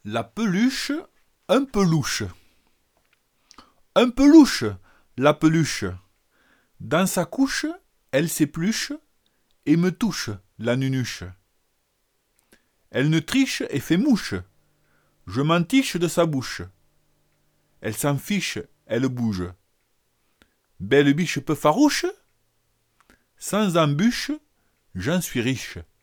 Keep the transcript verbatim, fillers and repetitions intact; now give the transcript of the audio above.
La peluche, un peu louche. Un peu louche, la peluche. Dans sa couche, elle s'épluche et me touche, la nunuche. Elle ne triche et fait mouche. Je m'entiche de sa bouche. Elle s'en fiche, elle bouge. Belle biche peu farouche. Sans embûche, j'en suis riche.